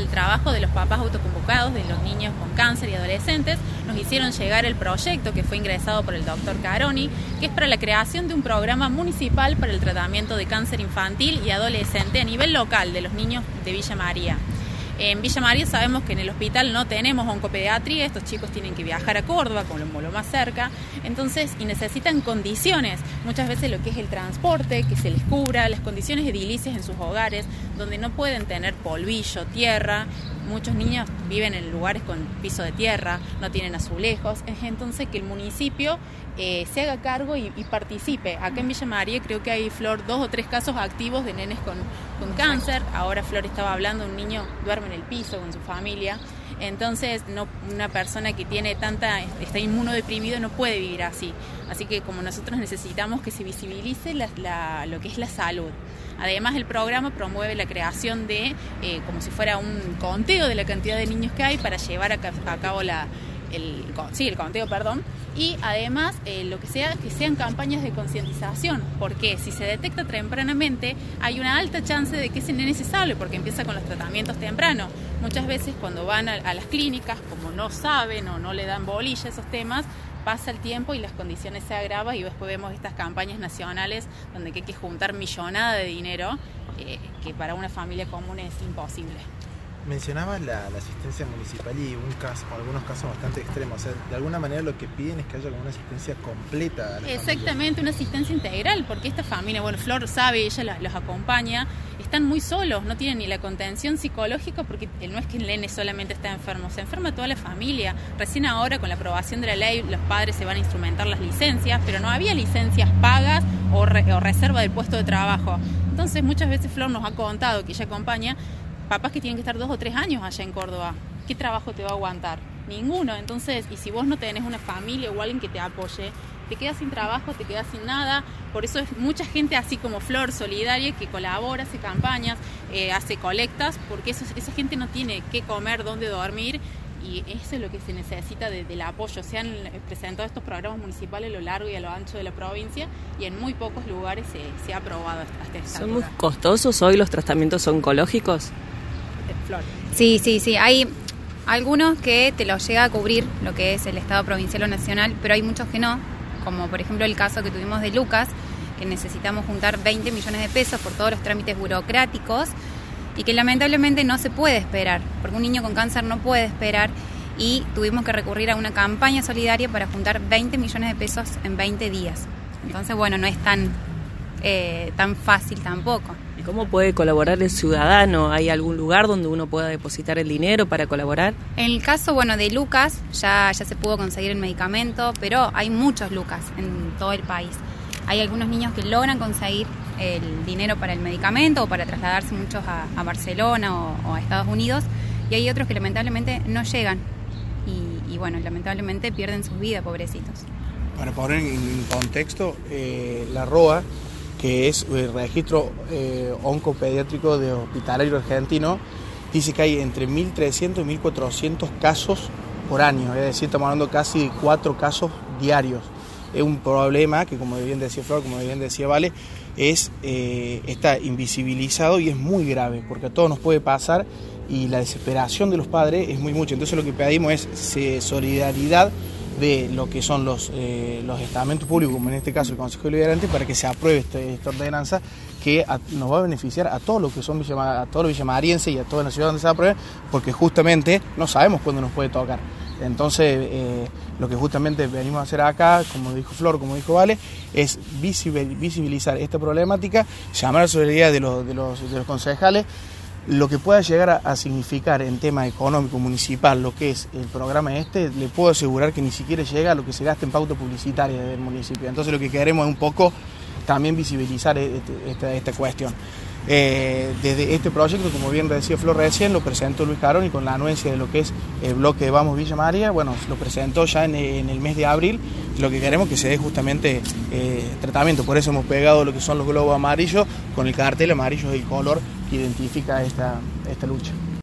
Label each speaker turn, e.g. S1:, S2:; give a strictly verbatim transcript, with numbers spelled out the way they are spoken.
S1: al trabajo de los papás autoconvocados de los niños con cáncer y adolescentes, nos hicieron llegar el proyecto que fue ingresado por el doctor Caroni, que es para la creación de un programa municipal para el tratamiento de cáncer infantil y adolescente a nivel local de los niños de Villa María. En Villa María sabemos que en el hospital no tenemos oncopediatría, estos chicos tienen que viajar a Córdoba, como lo más cerca, entonces, y necesitan condiciones, muchas veces lo que es el transporte, que se les cubra, las condiciones edilicias en sus hogares, donde no pueden tener polvillo, tierra, muchos niños viven en lugares con piso de tierra, no tienen azulejos, es entonces que el municipio eh, se haga cargo y, y participe. Acá en Villa María creo que hay, Flor, dos o tres casos activos de nenes con, con cáncer. Ahora Flor estaba hablando, un niño duerme en el piso con su familia. Entonces, no, una persona que tiene tanta, está inmunodeprimido no puede vivir así. Así que como nosotros necesitamos que se visibilice la, la, lo que es la salud. Además, el programa promueve la creación de, eh, como si fuera un conteo de la cantidad de niños que hay para llevar a, a cabo la, el, sí, el conteo, perdón. Y además, eh, lo que sea, que sean campañas de concientización, porque si se detecta tempranamente, hay una alta chance de que ese nene se salve, porque empieza con los tratamientos tempranos. Muchas veces cuando van a, a las clínicas, como no saben o no le dan bolilla a esos temas, pasa el tiempo y las condiciones se agravan y después vemos estas campañas nacionales donde hay que juntar millonada de dinero, eh, que para una familia común es imposible.
S2: Mencionabas la, la asistencia municipal y un caso, algunos casos bastante extremos. O sea, de alguna manera lo que piden es que haya como una asistencia completa a la
S1: Exactamente,
S2: familia.
S1: Una asistencia integral, porque esta familia, bueno, Flor sabe, ella la, los acompaña, están muy solos, no tienen ni la contención psicológica, porque no es que el nene solamente está enfermo, se enferma toda la familia. Recién ahora, con la aprobación de la ley, los padres se van a instrumentar las licencias, pero no había licencias pagas o, re, o reserva del puesto de trabajo. Entonces, muchas veces Flor nos ha contado que ella acompaña papás que tienen que estar dos o tres años allá en Córdoba. ¿Qué trabajo te va a aguantar? Ninguno. Entonces, y si vos no tenés una familia o alguien que te apoye, te quedas sin trabajo, te quedas sin nada. Por eso es mucha gente así como Flor, solidaria, que colabora, hace campañas, eh, hace colectas, porque eso, esa gente no tiene qué comer, dónde dormir, y eso es lo que se necesita de, del apoyo. Se han presentado estos programas municipales a lo largo y a lo ancho de la provincia, y en muy pocos lugares se, se ha aprobado hasta esta
S3: ¿Son
S1: altura.
S3: muy costosos hoy los tratamientos oncológicos?
S1: Flor.
S4: Sí, sí, sí. Hay algunos que te los llega a cubrir lo que es el Estado provincial o nacional, pero hay muchos que no, como por ejemplo el caso que tuvimos de Lucas, que necesitamos juntar veinte millones de pesos por todos los trámites burocráticos y que lamentablemente no se puede esperar, porque un niño con cáncer no puede esperar, y tuvimos que recurrir a una campaña solidaria para juntar veinte millones de pesos en veinte días. Entonces, bueno, no es tan, eh, tan fácil tampoco.
S3: ¿Y cómo puede colaborar el ciudadano? ¿Hay algún lugar donde uno pueda depositar el dinero para colaborar?
S4: En el caso, bueno, de Lucas, ya, ya se pudo conseguir el medicamento, pero hay muchos Lucas en todo el país. Hay algunos niños que logran conseguir el dinero para el medicamento o para trasladarse muchos a, a Barcelona o, o a Estados Unidos, y hay otros que lamentablemente no llegan y, y bueno, lamentablemente pierden sus vidas, pobrecitos.
S5: Para poner en contexto, eh, la R O A, que es el registro eh, oncopediátrico de hospitalario argentino, dice que hay entre mil trescientos y mil cuatrocientos casos por año, es decir, estamos hablando casi de cuatro casos diarios. Es un problema que, como bien decía Flor, como bien decía Vale, es, eh, está invisibilizado y es muy grave, porque a todos nos puede pasar y la desesperación de los padres es muy mucho. Entonces lo que pedimos es eh, solidaridad de lo que son los, eh, los estamentos públicos, como en este caso el Consejo Deliberante, para que se apruebe este, esta ordenanza que a, nos va a beneficiar a todos los que son a todos los villamarienses y a toda la ciudad donde se apruebe, porque justamente no sabemos cuándo nos puede tocar. Entonces, eh, lo que justamente venimos a hacer acá, como dijo Flor, como dijo Vale, es visibilizar esta problemática, llamar a la solidaridad de los, de los, de los concejales, lo que pueda llegar a, a significar en tema económico municipal, lo que es el programa este, le puedo asegurar que ni siquiera llega a lo que se gasta en pauta publicitaria del municipio. Entonces, lo que queremos es un poco también visibilizar este, esta, esta cuestión. Eh, desde este proyecto, como bien decía Flor recién, lo presentó Luis Caroni con la anuencia de lo que es el bloque de Vamos Villa María. Bueno, lo presentó ya en, en el mes de abril. Lo que queremos es que se dé justamente eh, tratamiento. Por eso hemos pegado lo que son los globos amarillos con el cartel amarillo del color que identifica esta, esta lucha.